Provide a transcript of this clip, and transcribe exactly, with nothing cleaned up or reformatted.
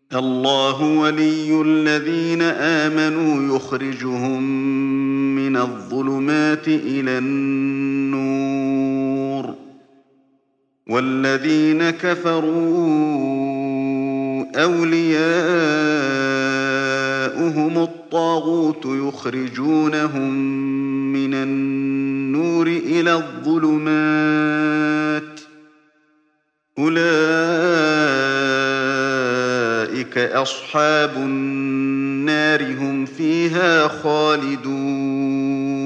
الله ولي الذين آمنوا يخرجهم من الظلمات إلى النور والذين كفروا أولياؤهم الطاغوت يخرجونهم من النور إلى الظلمات أولئك أصحاب النار هم فيها خالدون